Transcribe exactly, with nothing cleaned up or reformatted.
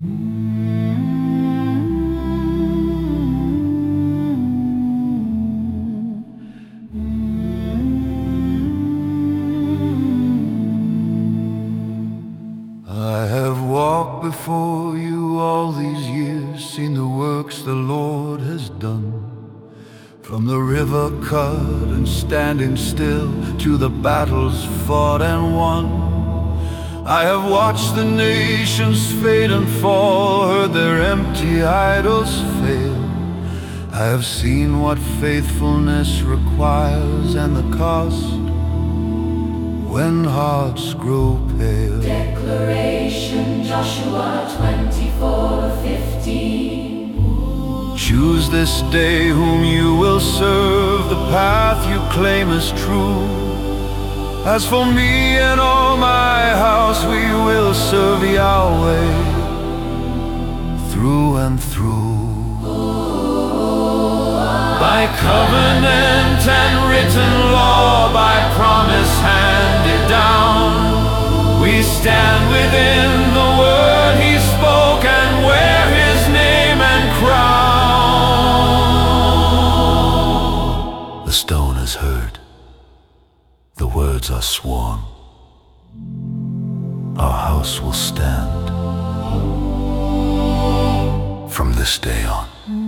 I have walked before you all these years, seen the works the Lord has done. From the river cut and standing still, to the battles fought and won. I have watched the nations fade and fall, heard their empty idols fail. I have seen what faithfulness requires and the cost when hearts grow pale. Declaration, Joshua twenty-four fifteen. Choose this day whom you will serve, the path you claim is true. As for me and all my house, we will serve Yahweh through and through. By covenant and written law, by promise handed down, we stand within the word He spoke and wear His name and crown. The stone is heard, the words are sworn. Our house will stand from this day on.